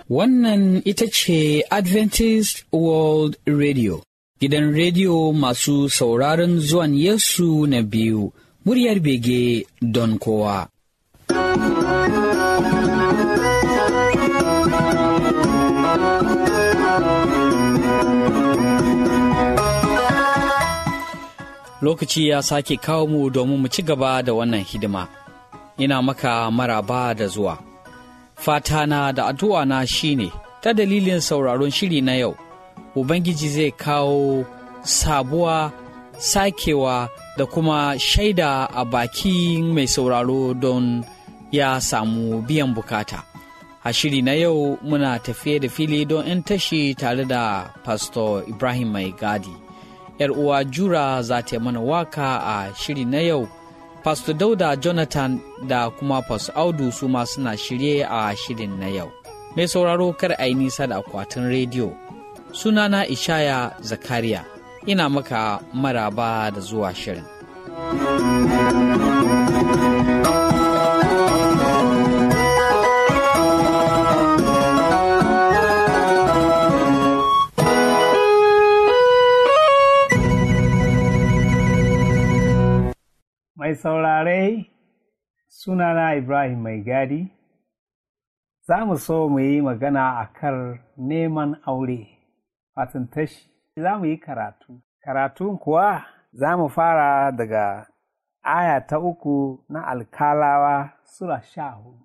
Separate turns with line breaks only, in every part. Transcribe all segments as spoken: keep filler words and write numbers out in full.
Wannan ita ce Adventist World Radio, gidan rediyo masu sauraron zuwan Yesu na biyu, muryar bege don kowa. Lokaci ya sake kawo mu domin mu ci gaba da wannan hidima. Ina maka maraba da zuwa. Fatana da addu'ana shine ta dalilin sauraron shiri na yau, Ubangiji zai kawo sabuwa, sakewa da kuma shaida a bakin mai sauraro don ya samu biyan bukata. A shiri na yau muna tafiye da fili don in tashi tare da Pastor Ibrahim Mai Gadi. ‘Yar uwa Jura za ta mana waka a shiri na yau. Pastor Dauda Jonathan da kuma Pastor Audu su ma suna shirye a shirin na yau. Mai sauraro kar a yi nisa da akwatin rediyo. Sunana Ishaya Zakariya, ina maka maraba da zuwa shirin.
Mai saurare, sunana Ibrahim Mai Gadi, za mu so mu yi magana a kan neman aure, fatan tashi, za mu yi karatu. Karatun kuwa za mu fara daga aya ta uku na Alkalawa Sura sha hudu.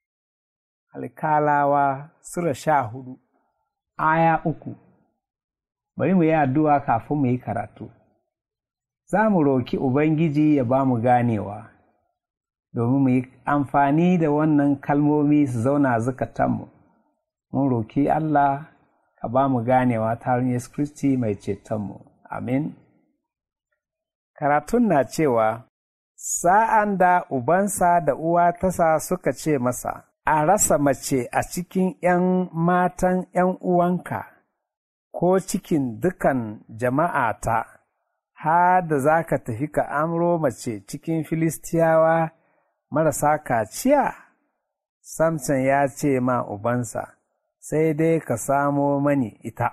Alkalawa Sura sha hudu, aya uku. Bari mu yi addu'a kafin mu yi karatu. Za mu roki Ubangiji ya ba mu ganewa, domin mu yi amfani da wannan kalmomi su zauna zukatanmu. Mun roki Allah ka ba mu ganewa ta hanyar Yesu Kiristi mai cetonmu. Amin. Karatun na cewa, sa'an da ubansa da uwa tasa suka ce masa, a rasa mace a cikin ’yan matan ’yan uwanka, ko cikin dukan jama'ata, har da za ka tafi ka amro mace cikin Filistiyawa marasa kaciya? Samson ya ce ma ubansa, sai dai ka samo mani ita,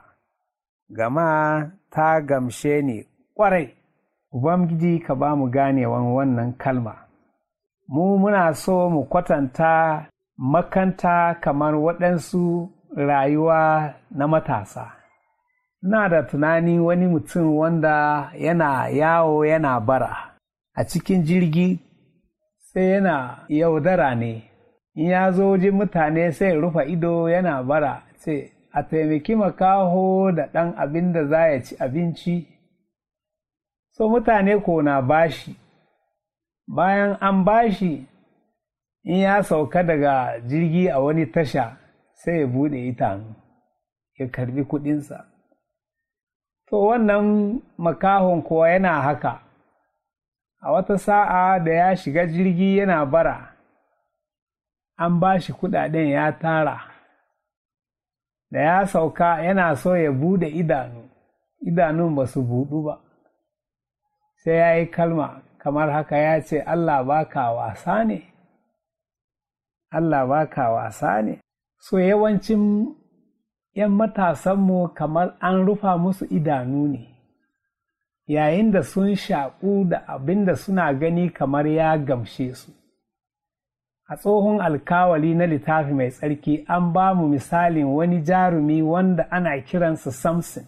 gama ta gamshe ni ƙwarai. Ubangiji ka ba mu ganewan wannan kalma. Mu muna so mu kwatanta makanta kamar waɗansu rayuwa na matasa. Na da tunani wani mutum wanda yana yawo yana bara a cikin jirgi, sai yana yaudara ne. In ya zo wajen mutane sai rufa ido yana bara, sai a taimaki makaho da ɗan abin da za ya ci abinci. So mutane ko na bashi, bayan an bashi, in ya sauka daga jirgi a wani tasha sai ya buɗe idanu ya karbi kuɗinsa. To wannan makahon kuwa yana haka, a wata sa'a da ya shiga jirgi yana bara, an ba shi kuɗaɗen ya tara, da ya sauka yana so ya buɗe idanu, idanun ba su buɗu ba, sai ya yi kalma kamar haka ya ce, Allah baka wasa ne, Allah baka wasa ne. So yawancin ‘yan matasanmu kamar an rufa musu idanu ne, yayin da sun shaƙu da abin da suna gani kamar ya gamshe su. A tsohon alkawali na littafi mai tsarki an ba mu misalin wani jarumi wanda ana kiransa Samson.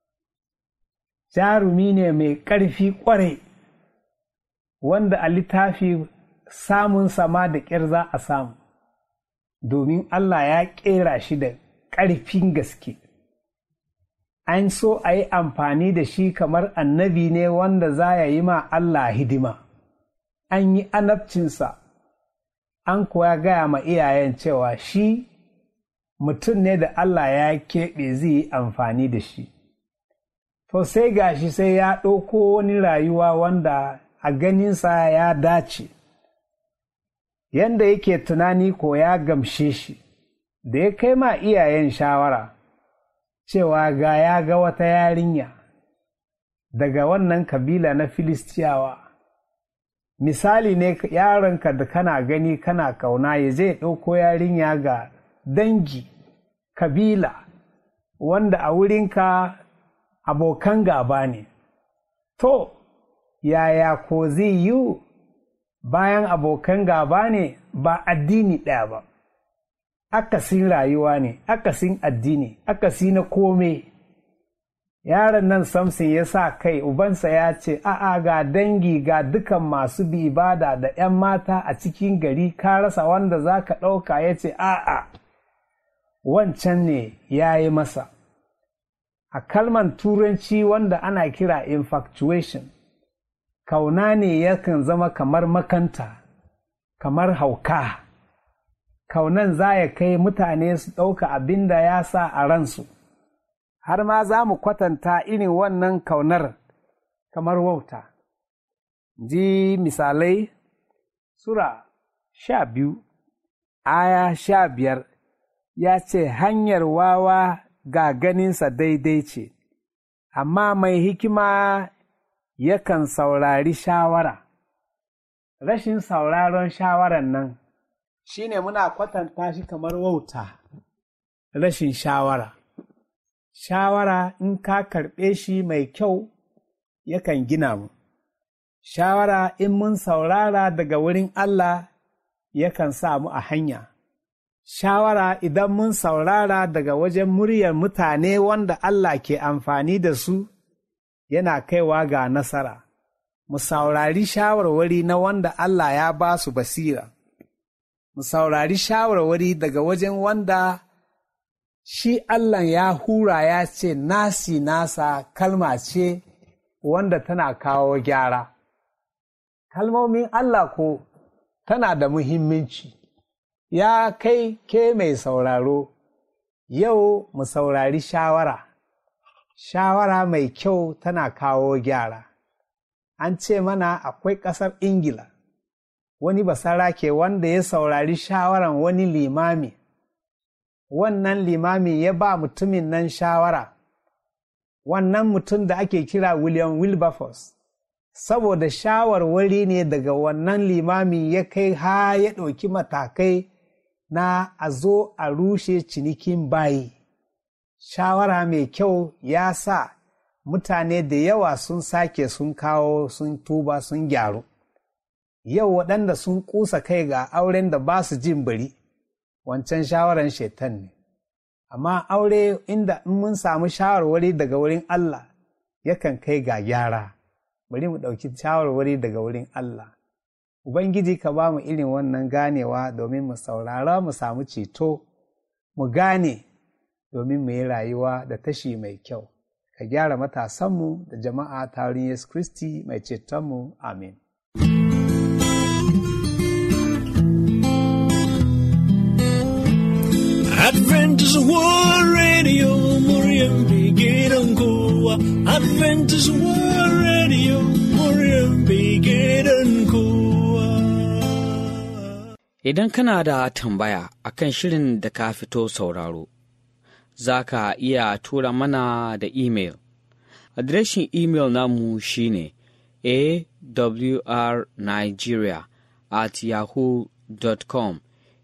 Jarumi ne mai ƙarfi ƙwarai, wanda a littafi samun sama da ƙyar za a samu, domin Allah ya ƙera shi da ƙarfin gaske. An so a yi amfani da shi kamar annabi ne wanda za ya yi ma Allah hidima. An yi annabcinsa, an kuwa gaya ma iyayen cewa shi mutum ne da Allah ya keɓe zai yi amfani da shi. To sai gashi sai ya ɗauko wani rayuwa wanda a ganinsa ya dace. Yanda yake tunani ko ya gamshe shi. Da ya kai ma iyayen shawara cewa ga ya ga wata yarinya daga wannan kabila na Filistiyawa, misali ne yaronka da kana gani kana kauna ya zai ɗauko yarinya ga dangi kabila wanda a wurinka abokan gaba ne. To, yaya ko zai yi bayan abokan gaba ne ba addini ɗaya ba, akasin rayuwa ne, akasin addini, akasi na kome. Yaron nan Samson ya sa kai, ubansa ya ce, a'a ga dangi ga dukan masu bi ibada da ‘yan mata a cikin gari, ka rasa wanda za ka ɗauka. Ya ce, a'a, wancan ne ya yi masa. A kalman turanci wanda ana kira infatuation, kauna ne yakan zama kamar makanta, kamar hauka. Kaunan za ya kai mutane su ɗauka abin da ya sa a ransu. Har ma za mu kwatanta irin wannan kaunar kamar wauta. Ji misalai, Sura sha biyu, aya sha biyar, ya ce hanyar wawa ga ganinsa daidai ce, amma mai hikima yakan saurari shawara. Rashin sauraron shawaran nan shi ne muna kwatanta shi kamar wauta, rashin shawara. Shawara in ka karɓe shi mai kyau yakan gina mu. Shawara in mun saurara daga wurin Allah yakan sa mu a hanya. Shawara idan mun saurara daga wajen muryar mutane wanda Allah ke amfani da su yana kaiwa ga nasara. Mu saurari shawarwari na wanda Allah ya ba su basira. Mu saurari shawarwari daga wajen wanda shi Allah ya hura ya ce nasi nasa kalma ce wanda tana kawo gyara. Kalmomin Allah ko tana da muhimmanci. Ya kai ke mai sauraro, yau mu saurari shawara. Shawara mai kyau tana kawo gyara. An ce mana akwai ƙasar Ingila, wani basarake wanda ya saurari shawaran wani limami. Wannan limami ya ba mutumin nan shawara, wannan mutum da ake kira William Wilberforce, saboda shawarwari ne daga wannan limami ya kai ha ya ɗauki matakai na a zo a rushe cinikin bayi. Shawara mai kyau ya sa mutane da yawa sun sake sun kawo sun tuba sun gyaru. Yau waɗanda sun ƙusa kai ga auren da ba su jin bari, wancan shawaran shaitan ne. Amma aure inda in mun samu shawarwari daga wurin Allah yakan kai ga gyara. Bari mu ɗauki shawarwari daga wurin Allah. Ubangiji ka ba mu irin wannan ganewa domin mu saurara mu samu ceto, mu gane domin mu yi rayuwa da tashi mai kyau. Ka gyara matasanmu da jama'a ta wurin Yesu Kristi mai cetonmu. Amin.
Adventist World Radio, Muryan Gidan Kowa. Adventist World Radio, Muryan Gidan Kowa.
Idan kana da tambaya akan shirin da ka fito sauraro, za ka iya tura mana da imel. Adireshin imel namu shine awrnigeria at yahoo dot com.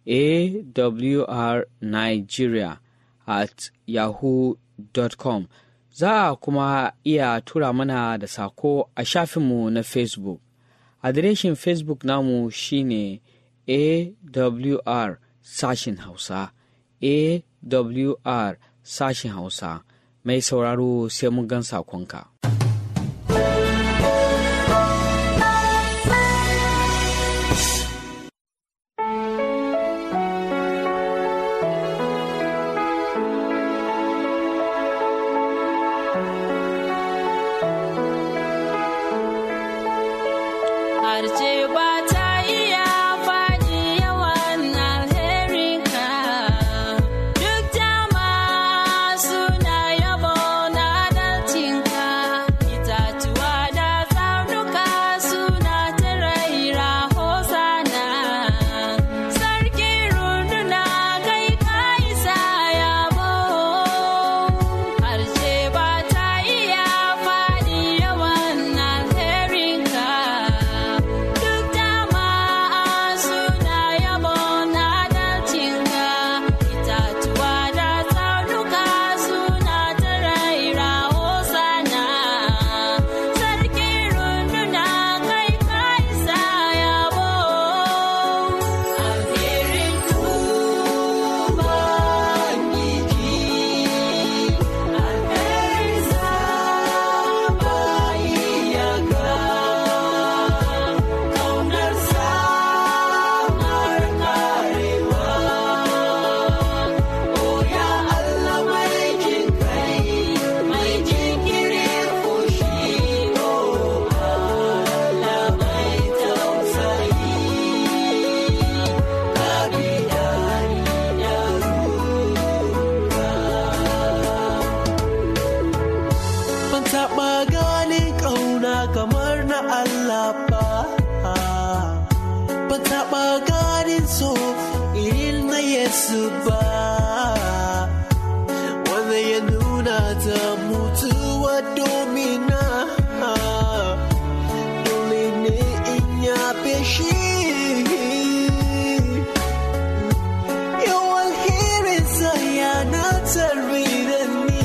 awrnigeria at yahoo dot com. Za a kuma iya tura mana da sako a shafinmu na Facebook. Adireshin Facebook namu shine A W R sashin Hausa. A W R sashin Hausa. Mai sauraro sai mun gan sakonka.
Duk jama'a suna yabo na adalcinka.
su ba, wanda ya nuna ta mutuwa domina, dole ne in yafe shi. Yawan hirinsa yana tare da ni,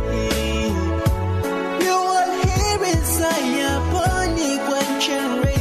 yawan hirinsa ya bani kwancin rai.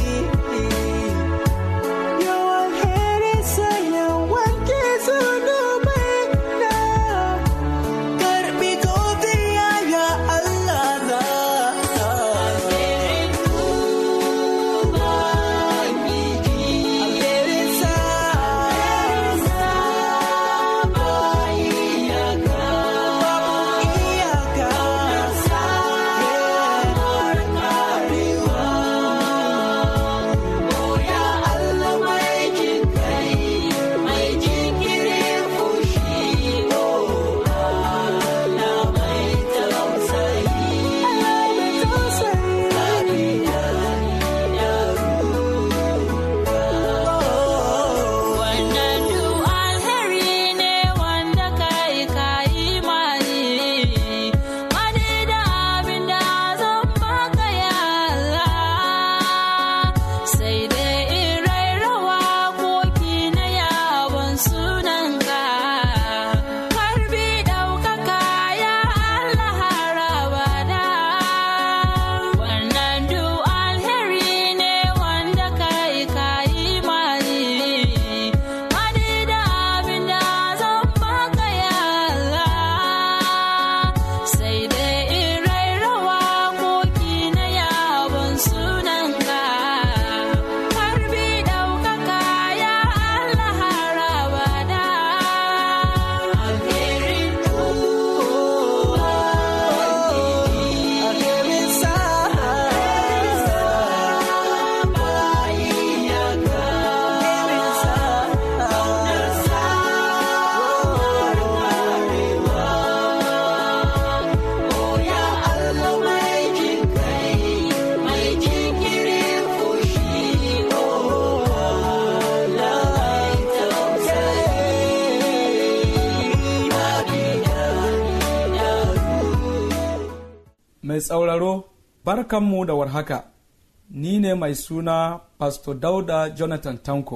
Mai tsauraro, barkanmu da warhaka, ni ne mai suna Pastor Dauda Jonathan Tanko.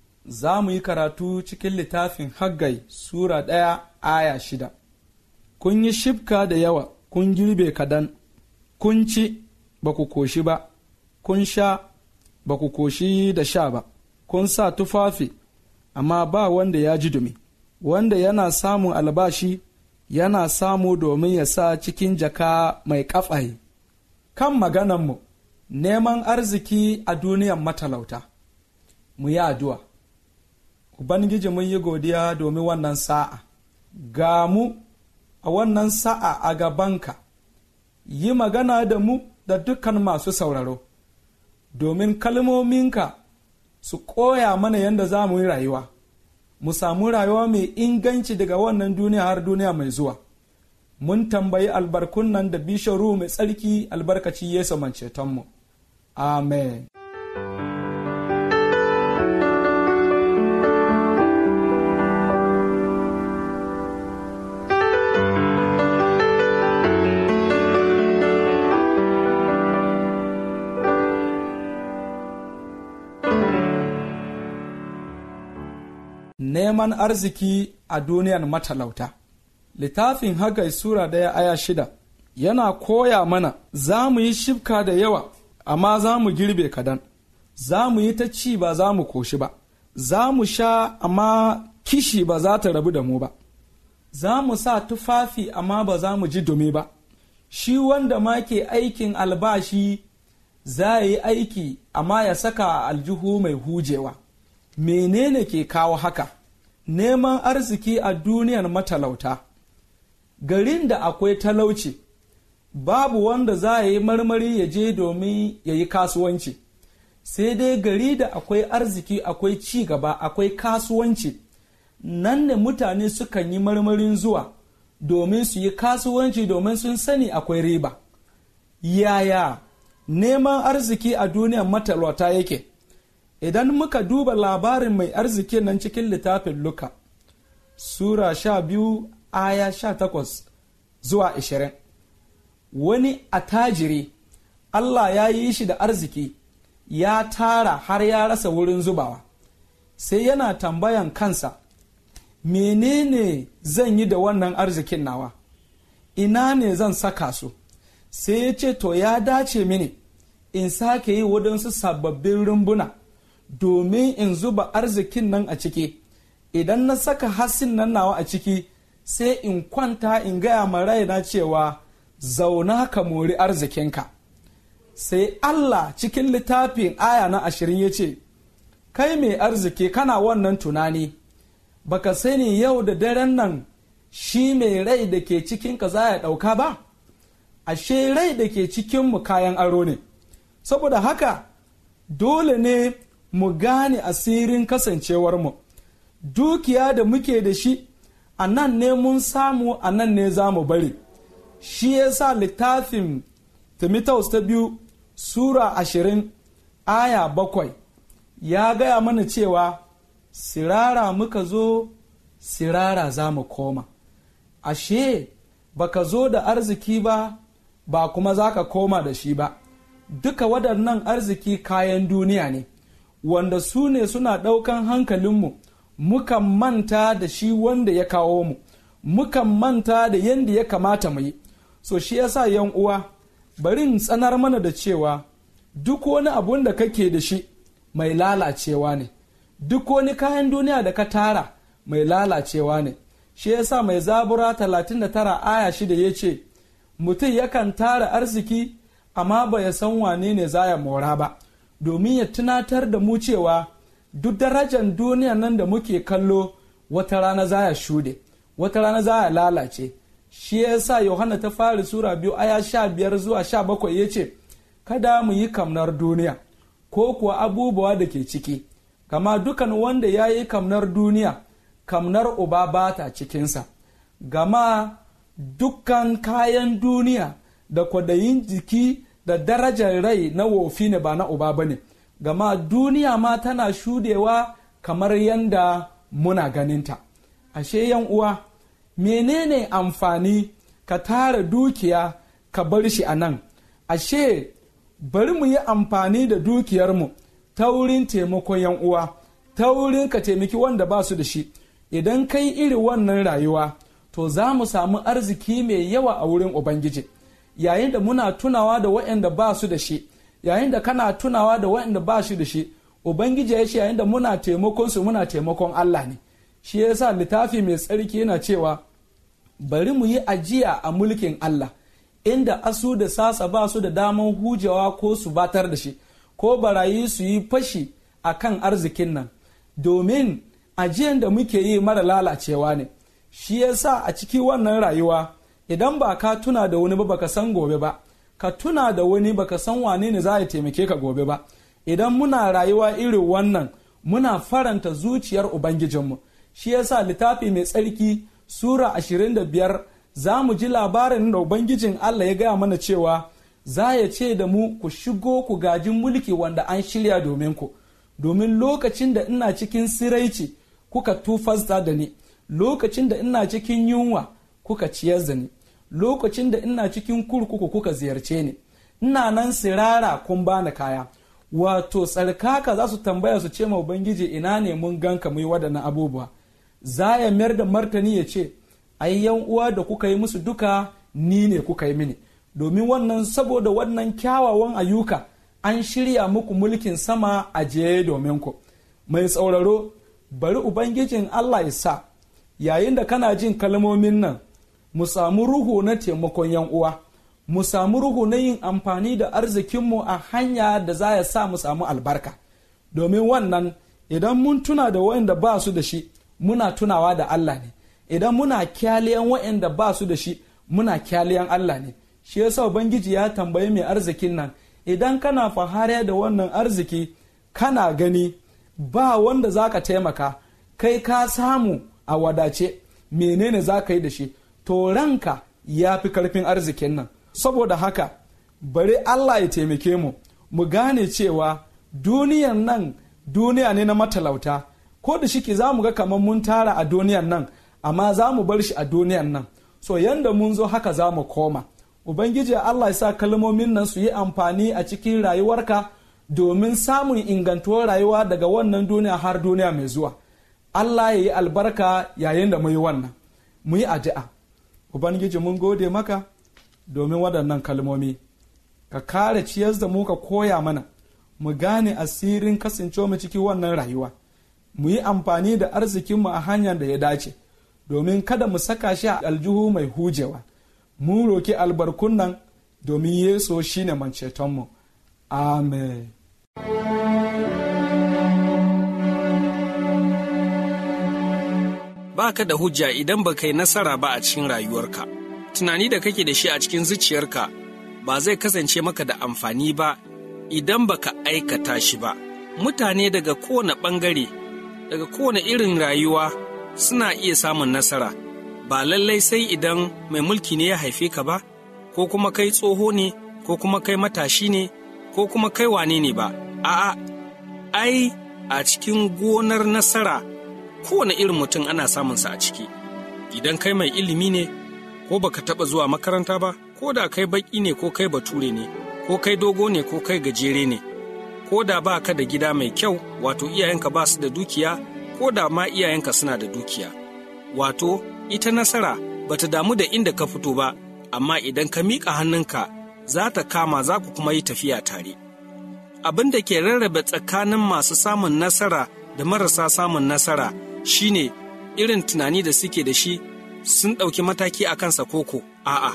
Za mu yi karatu cikin littafin Haggai Sura ɗaya aya shida. Kun yi shibka da yawa, kun girbe kadan, kun ci ba ku koshi ba, kun sha ba ku koshi da sha ba, kun sa tufafi, amma ba wanda ya ji dumi, wanda yana samun albashi yana samu domin ya sa cikin jaka mai ƙafaye. Kan maganarmu, neman arziki a duniyan matalauta, mu yi addu'a. Ubangiji mun yi godiya domin wannan sa'a, ga mu a wannan sa'a a gabanka, yi magana da mu da dukkan masu sauraro, domin kalmominka su koya mana yadda za mu yi rayuwa. Mu samu rayuwa mai inganci daga wannan duniya har duniya mai zuwa. Mun tambayi albarkun nan da bisharu mai tsarki albarkaci Yesu mancetonmu. Amen. Neman arziki a duniyar matalauta. Littafin Haggai Sura ɗaya aya shida yana koya mana za mu yi shibka da yawa, amma za mu girbe kadan, za mu yi ta ci ba za mu koshi ba, za mu sha amma kishi ba za ta rabu da mu ba, za mu sa tufafi amma ba za mu ji dumi ba. Shi wanda ma ke aikin albashi za yi aiki amma ya saka a aljihu mai hujewa. Menene ke kawo haka? Neman arziki a duniyar matalauta. Garin da akwai talauci, babu wanda za a yi marmari ya je domin ya yi kasuwanci, sai dai gari da akwai arziki, akwai ci gaba, akwai kasuwanci, nan ne mutane sukan yi marmarin zuwa domin su yi kasuwanci, domin sun sani akwai riba. Yaya neman arziki a duniyar matalauta yake? Idan muka duba labarin mai arziki nan cikin littafin Luka, Sura sha biyu aya sha takwas zuwa ashirin. Wani attajiri Allah ya yi shi da arziki, ya tara har ya rasa wurin zubawa, sai yana tambayan kansa, menene zan yi da wannan arzikin nawa, ina ne zan saka su? Sai ya ce, to ya dace mini in sake yi waɗansu sababbin rumbuna domin in zuba arzikin nan a ciki. Idan na saka hassin nan nawa a ciki, sai in kwanta in gaya ma raina cewa zauna ka mori arzikinka. Sai Allah cikin littafin aya na ashirin ya ce, kai mai arziki kana wannan tunani, baka sani yau da daren nan shi mai rai da ke cikinka za ya ɗauka ba? Ashe rai da ke cikinmu kayan aro ne, saboda haka dole ne mu gane asirin kasancewarmu. Dukiya da muke da shi, a nan ne mun samu, a nan ne za mu bari. Shi ya sa littafin Timotheus ta biyu Sura ashirin aya bakwai ya gaya mana cewa sirara muka zo, sirara za mu koma. Ashe baka zo da arziki ba, ba kuma za ka koma da shi ba. Duka waɗannan arziki kayan duniya ne, wanda su ne suna ɗaukan hankalinmu, mukan manta da shi wanda ya kawo mu, mukan manta da yadda ya kamata mu yi. So shi yasa yan uwa, bari in tsanar mana da cewa duk wani abun da kake da shi mai lalacewa ne, duk wani kayan duniya da ka tara mai lalacewa ne. Shi yasa mai Zabura talatin da tara aya shida ya ce, mutum yakan tara arziki amma ba ya san wane ne za ya mora ba, domin ya tunatar da mu cewa duk darajar duniya nan da muke kallo wata rana za ya shude, wata rana za ya lalace. Shi ya sa Yohana ta fari Sura biyu aya sha biyar zuwa sha bakwai ya ce, kada mu yi kamnar duniya ko kuwa abubuwa da ke ciki, kama dukan wanda ya yi kamnar duniya, kamnar uba ba ta cikinsa. Gama dukkan kayan duniya da kwadayin jiki da darajar rai na wofi ne, ba na uba ba ne. Gama duniya ma tana shudewa kamar yanda muna ganinta. Ashe yan uwa, menene amfani ka tara dukiya ka bar shi a nan? Ashe bari mu yi amfani da dukiyarmu ta wurin taimakon yan uwa, ta wurin ka taimaki wanda ba su da shi. Idan kai iri wannan rayuwa, to za mu samu arziki mai yawa a wurin Ubangiji. Yayin da muna tunawa da waɗanda ba su da shi, yayin da kana tunawa da waɗanda ba shi da shi, Ubangiji ya ce yayin da muna taimakon su muna taimakon Allah ne. Shi ya sa littafi mai tsarki yana cewa bari mu yi ajiya a mulkin Allah, inda asu da sasa ba su da daman hujewa ko su batar da shi, ko barayi su yi fashi a kan arzikin nan, domin ajiyan da muke yi mara lalacewa ne. Shi ya sa a ciki wannan rayuwa, idan ba ka tuna da wani ba baka san gobe ba, ka tuna da wani baka san wane ne za ya taimake ka gobe ba. Idan muna rayuwa irin wannan, muna faranta zuciyar Ubangijinmu. Shi ya sa littafi mai tsarki Sura ashirin da biyar za mu ji labarin da Ubangijin Allah ya gaya mana cewa za ya ce da mu ku shigo ku gajin mulki wanda an shirya domin ku, domin lokacin da ina cikin siraici kuka tufasta da ni, lokacin da ina cikin yunwa kuka ciyar da ni, lokacin da ina cikin kurkuku kuka ziyarce ni, ina nan sirara kun bani kaya. Wato tsarkaka za su tambaya su ce ma Ubangiji, ina ne mun ganka mu yi waɗannan abubuwa? Za ya mayar da martani ya ce, ai yan uwa da kuka yi musu duka ni ne kuka yi mini, domin wannan saboda wannan kyawawan ayyuka an shirya muku mulkin sama a jeye domin ku. Mai sauraro, bari Ubangijin Allah ya sa yayin da kana jin kalmomin nan mu samu ruhu na taimakon yan uwa, mu samu ruhu na yin amfani da arzikinmu a hanya da za ya sa mu samu albarka. Domin wannan, idan mun tuna da waɗanda ba su da shi, muna tunawa da Allah ne. Idan muna kyaliyan waɗanda ba su da shi, muna kyaliyan Allah ne. Shi yasa Ubangiji ya tambayi mai arzikin nan, idan kana fahariya da wannan arziki, kana gani ba wanda za ka taimaka, kai ka samu a wadace, menene za ka yi da shi? To ranka ya fi karfin arzikin nan. Saboda haka, bari Allah ya taimake mu, mu gane cewa duniyan nan duniya ne na matalauta, ko da shike za mu ga kamar mun tara a duniyan nan, amma za mu bar shi a duniyan nan. So yanda mun zo haka za mu koma. Ubangiji Allah ya sa kalmomin nan su yi amfani a cikin rayuwarka domin samun ingantuwar rayuwa daga wannan duniya har duniya mai zuwa. Allah ya yi albarka yayin da mu yi wannan. Mu yi addu'a. Ubangiji mun gode maka domin waɗannan kalmomi. Ka kare ciyar da mu ka koya mana. Mu gane asirin kasancewa mu cikin wannan rayuwa. Mu yi amfani da arzikinmu a hanyar da ya dace. Domin kada mu saka shi a aljihu mai hujewa. Mu roki albarkun nan domin Yesu shine mancetonmu. Amen.
Ba ka da hujja idan ba kai nasara ba a cikin rayuwarka. Tunani da kake da shi a cikin zuciyarka ba zai kasance maka da amfani ba idan ba ka aikata shi ba. Mutane daga kowane ɓangare, daga kowane irin rayuwa suna iya samun nasara. Ba lallai sai idan mai mulki ne ya haife ka ba, ko kuma kai tsoho ne, ko kuma kai matashi ne, ko kuma kai wane ne ba. A'a, ai a cikin gonar nasara kowane irin mutum ana samunsa a ciki. Idan kai mai ilimi ne, ko baka taɓa zuwa makaranta ba, ko da kai baƙi ne ko kai bature ne, ko kai dogo ne ko kai gajere ne, ko da ba ka da gida mai kyau, wato iyayenka ba su da dukiya, ko da ma iyayenka suna da dukiya. Wato, ita nasara ba ta damu da inda ka fito ba, amma idan ka miƙa hannunka za ta kama za ku kuma yi tafiya tare. Abin da ke rarrabe tsakanin masu samun nasara da marasa samun nasara shine irin tunani da suke da shi, sun ɗauki mataki a kansa koko a'a.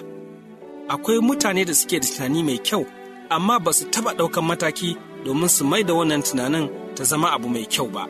Akwai mutane da suke da tunani mai kyau, amma ba su taɓa ɗaukan mataki domin su mai da wannan tunanin ta zama abu mai kyau ba.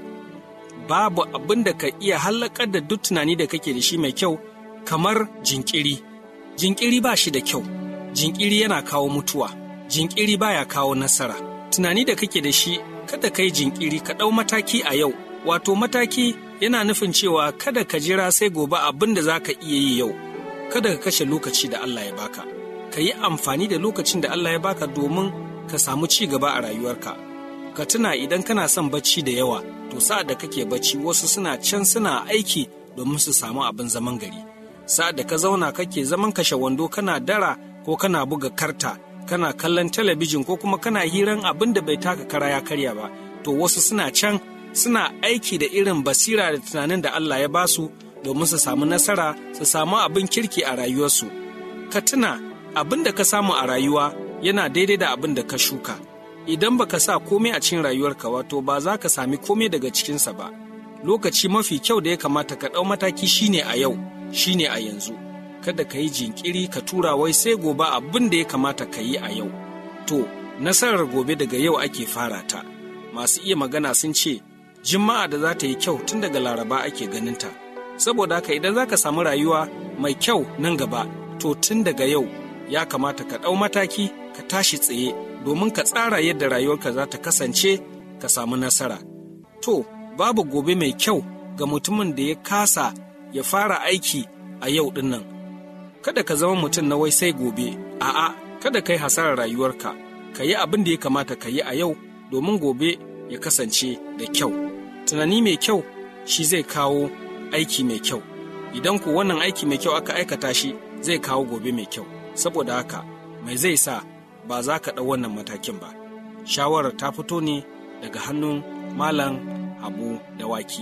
Babu abin da ka iya hallakar da duk tunani da kake da shi mai kyau kamar jinkiri. Jinkiri ba shi da kyau, jinkiri yana kawo mutuwa, jinkiri baya kawo nasara. Tunani da kake da shi, kada ka yi jinkiri, ka ɗau mataki a yau. Wato mataki yana nufin cewa kada ka jira sai gobe abin da za ka iya yi yau. Kada ka kashe lokaci da Allah ya baka. Ka yi amfani da lokacin da Allah ya baka domin ka samu ci gaba a rayuwarka. Ka tuna idan kana son bacci da yawa, to sa'ad da kake bacci wasu suna can suna aiki domin su samu abin zaman gari. Sa'ad da ka zauna kake zaman kashe wando kana dara ko kana buga karta, kana kallon talabijin ko kuma kana hiran abin da bai taka kara ya karya ba, to wasu suna can suna aiki da irin basira da tunanin da Allah ya basu domin su samu nasara, su samu abin kirki a rayuwarsu. Ka tuna abin da ka samu a rayuwa yana daidai da abin da ka shuka. Idan baka sa komai a cikin rayuwarka, wato ba za ka sami komai daga cikinsa ba. Lokaci mafi kyau da ya kamata ka ɗau mataki shine a yau, shine a yanzu. Kada ka yi jinkiri ka tura wai sai gobe abin da ya kamata ka yi a yau. To, nasarar gobe daga yau ake fara ta. Masu iya magana sun ce, Juma'a da za ta yi kyau tun daga Laraba ake ganinta. Saboda haka idan za ka samu rayuwa mai kyau nan gaba, to tun daga yau ya kamata ka ɗau mataki, ka tashi tsaye domin ka tsara yadda rayuwarka za ta kasance ka samu nasara. To, babu gobe mai kyau ga mutumin da ya kasa ya fara aiki a yau ɗin nan. Kada ka zama mutum na wai sai gobe, a'a, kada ka yi hasarar rayuwarka, ka yi abin da ya kamata ka yi a yau domin gobe ya kasance da kyau. Tunani mai kyau shi zai kawo aiki mai kyau. Idan ku wannan aiki mai kyau aka aikata shi, zai kawo gobe mai kyau. Saboda haka, mai zai sa ba za ka ɗau wannan matakin ba. Shawarar ta fito ne daga hannun Malam Habu Dawaki.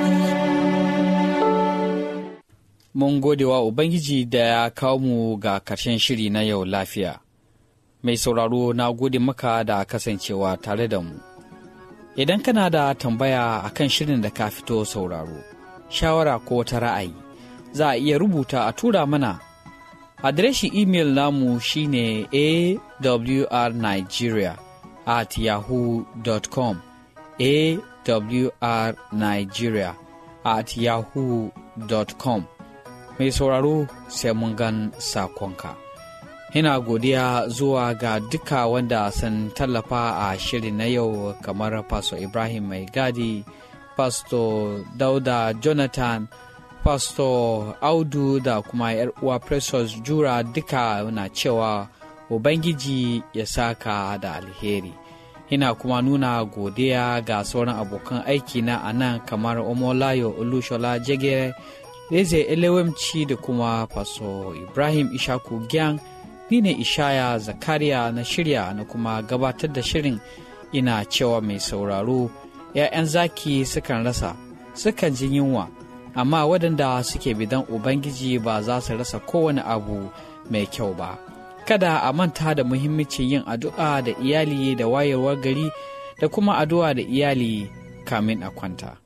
Mun gode wa Ubangiji da ya kawo mu ga ƙarshen shiri na yau lafiya. Mai sauraro na gode maka da kasancewa tare da mu. Idan kana da tambaya a kan shirin da ka fito sauraro, shawara ko ta ra'ayi, za a iya rubuta a tura mana. Adireshin imel namu shine awrnigeria at yahoo dot com, awrnigeria at yahoo dot com. Mai sauraro sai mun gan sakonka. Ina godiya zuwa ga duka wanda sun tallafa a shirin na yau, kamar Pastor Ibrahim Mai Gadi, Pastor Dauda Jonathan, Pastor Audu da kuma ‘yar uwa Precious Jura, duka na cewa Ubangiji ya saka da alheri. Ina kuma nuna godiya ga sauran abokan aiki na a nan kamar Omolayo Olushola Jegere Eze Elewemci da kuma Faso Ibrahim Ishaku Gyan, ni ne Ishaya Zakariya na shirya na kuma gabatar da shirin, ina cewa mai sauraro, ‘ya'yan zaki sukan rasa, sukan ji yunwa, amma waɗanda suke bidan Ubangiji ba za su rasa kowane abu mai kyau ba. Kada a manta da muhimmancin yin addu'a da iyali da wayewar gari da kuma addu'a da iyali kamin a kwanta.